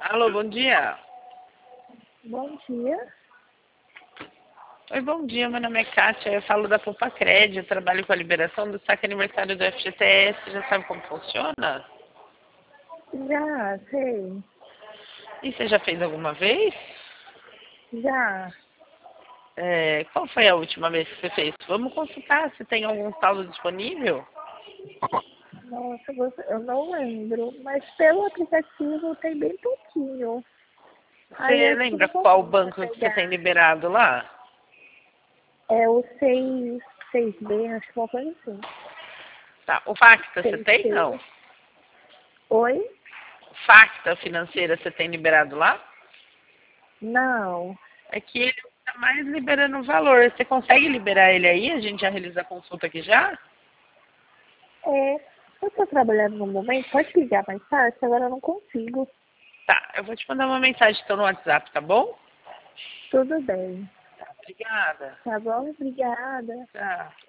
Alô, bom dia. Bom dia. Oi, bom dia. Meu nome é Kátia. Eu falo da Poupa Crédito. Eu trabalho com a liberação do saque aniversário do FGTS. Já sabe como funciona? Já, sei. E você já fez alguma vez? Já. Qual foi a última vez que você fez? Vamos consultar se tem algum saldo disponível. Nossa, eu não lembro, mas pelo aplicativo tem bem pouquinho. Aí Você acho que lembra não qual compensa banco que você tem pegar. liberado lá? É o 6B, acho que é uma coisa assim. Tá. O Facta você tem? 6C. Não. Oi? Facta financeira você tem liberado lá? Não. É que ele está mais liberando o valor. Você consegue liberar ele aí? A gente já realiza a consulta aqui já? É, eu tô trabalhando no momento, pode ligar mais tarde, agora eu não consigo. Tá, eu vou te mandar uma mensagem então no WhatsApp, tá bom? Tudo bem. Obrigada. Tá bom? Obrigada. Tchau.